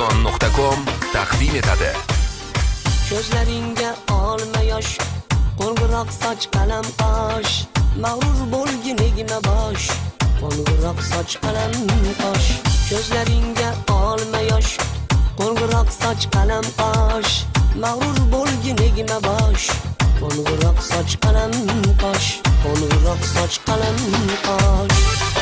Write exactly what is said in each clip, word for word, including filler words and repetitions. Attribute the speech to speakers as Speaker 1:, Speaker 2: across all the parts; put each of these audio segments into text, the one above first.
Speaker 1: Vodafone nuqta com taqdim etadi.
Speaker 2: Ko'zlaringga olma yosh, qo'ng'iroq soch qalam qosh, mag'rur bo'lgin egma bosh, qo'ng'iroq soch qalam qosh. Ko'zlaringga olma yosh, qo'ng'iroq soch qalam qosh, mag'rur bo'lgin egma bosh, qo'ng'iroq soch qalam qosh, qo'ng'iroq soch qalam qosh.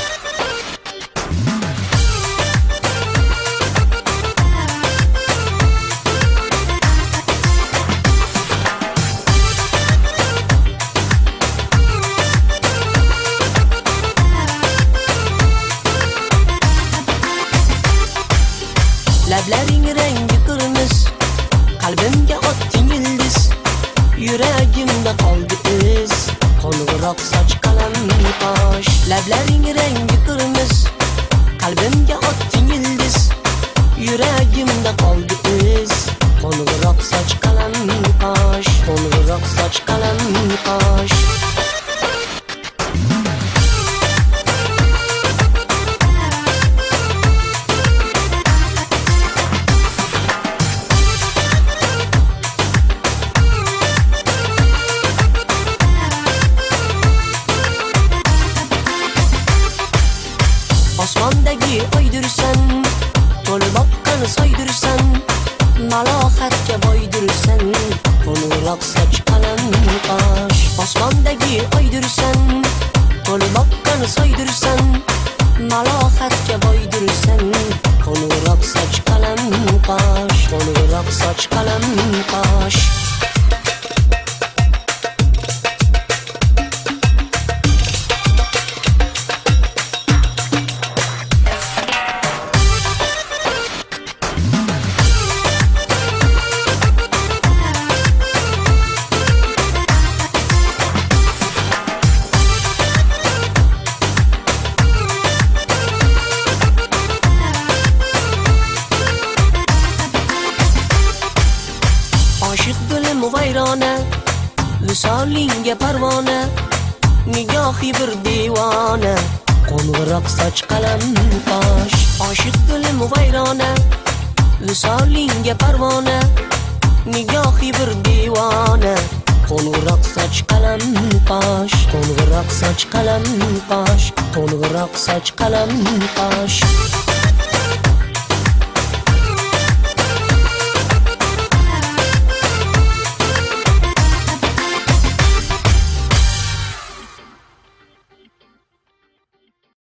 Speaker 2: Lablaring rangi qirmiz, qalbimga otding ildiz, yuragimda qoldi iz, qo'ng'iroq soch qalam qosh. Lablaring rangi qirmiz, qalbimga otding ildiz, yuragimda qoldi iz, qo'ng'iroq soch qalam qosh, qo'ng'iroq soch qalam qosh. Osmondagi oydirsan, to'lib oqqan soydirsan, malohatga boydirsan, qo'ng'iroq soch qalam qosh. Osmondagi oydirsan, to'lib oqqan soydirsan, malohatga boydirsan, qo'ng'iroq soch qalam qosh, qo'ng'iroq soch qalam qosh. Oshiq dilim vayrona, visolingga parvona, nigohi bir devona, qo'ng'iroq soch qalam qosh. Oshiq dilim vayrona, visolingga parvona, nigohi bir devona, qo'ng'iroq soch qalam qosh, qo'ng'iroq soch qalam qosh, qo'ng'iroq soch qalam qosh.